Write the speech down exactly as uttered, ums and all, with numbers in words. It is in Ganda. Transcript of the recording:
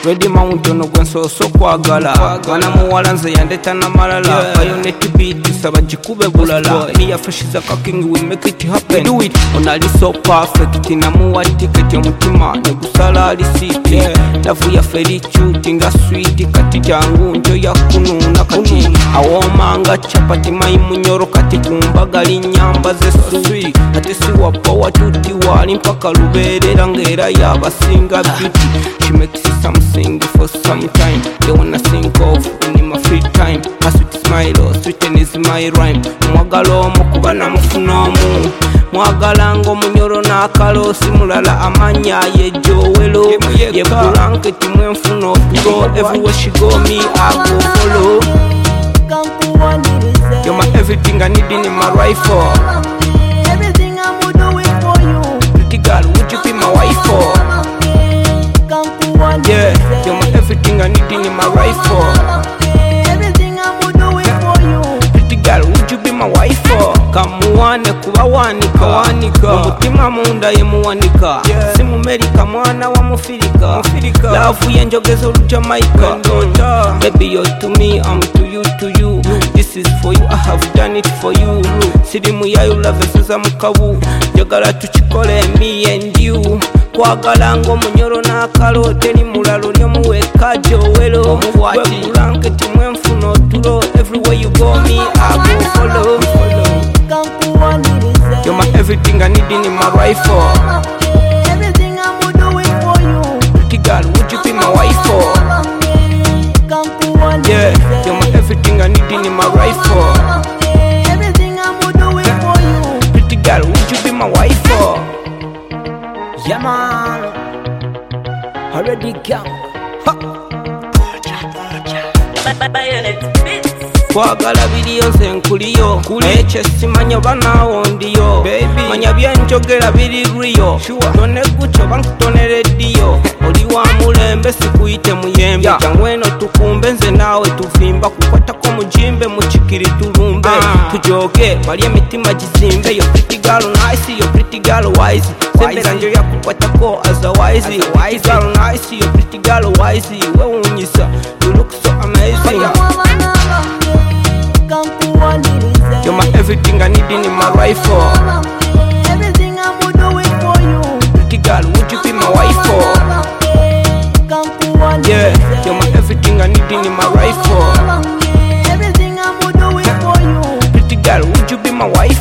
Ready mountain ogwensoso kwagala Gwana muwala nze yandeta na malala Bayonet beat saba jikube bulala Me ya fresh is a cooking we make it happen Do it onali so perfect na muwa ticket yomutima negusala alisiti Lavu ya feri chuti nga sweet kati jangu njo ya kununa kati Awomanga chapati mai munyoro kati kumbagali nyamba ze sweet Ati siwa power tuti wali mpaka luberera ngera ya basinga beauty She makes it something for some time They wanna think of in my free time A sweet smile or sweeten is my rhyme Mwagalo mukuba na mufunomu Mwagala ngo munyoro na kalo simulala amanya ye Joelo Ye blanket mwenfuno go everywhere she go me I go follow You're my everything I need in my rifle Everything I'm doing for you. Pretty girl would you be my wife for? Yeah, you're my everything I need in my rifle Everything I'm doing for you. Pretty girl would you be my wife for? Kamuwane kuba wanika wanika Umutima munda ye muwanika Simu Amerika mwana wa mufirika Lafu ye njogezo Jamaica Baby you're to me, I'm to you, to you This is for you, I have done it for you Sirimu ya you love seza mukabu Jogala tuchikole me and you Kwagala ngo munyoro na kalote ni mulalo lyo muweka Joelo Webulanketi mwenfuno tulo Everywhere you go me, I go follow You're my everything I need in my rifle Everything I'm doing for you. Pretty girl, would you be my wife for? Yeah, you're my everything I need in my rifle Everything I'm doing for you. Pretty girl, would you be my wife for? Yeah man, already gang. Kwagala video ze nkuliyo Eche simanyo banawo ndiyo Manya byenjogera biri riyo Tone gucho bankutonere diyo Oli wa mulembe sikuyite muyembe Jangweno tukumbe nze nawe tuvimba Kukwata ko mujimbe muchikiri tulumbe Tujoge bali emitima jizimbe Yo pretty girl nice, yo pretty girl wise Sembera njo ya kukwata ko as a wise Pretty girl nice, yo pretty girl wise We unyisa, you look so amazing You're my everything I need in my rifle Everything I'm doing for you. Pretty girl, would you be my wife for? Yeah, you're my everything I need in my rifle Everything I'm doing for you. Pretty girl, would you be my wife